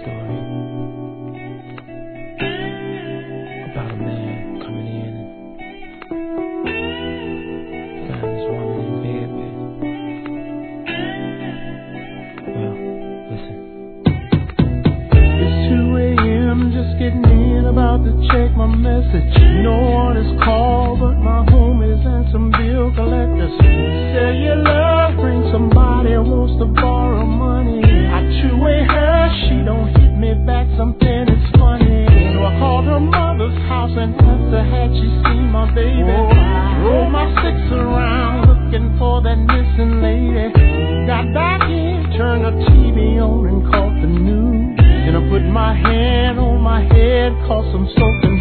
story about a man coming in and found this woman in bed with. Well, listen. It's 2 a.m. just getting in, about to check my message. No one is called but my homies and some bill collectors. Cellular, bring somebody wants to borrow money. I two-way her, she don't hit me back, something is funny. So I called her mother's house and asked her had she seen my baby. Rolled my six around looking for that missing lady. Got back in, turned the TV on and caught the news. Then I put my hand on my head, caught some soaking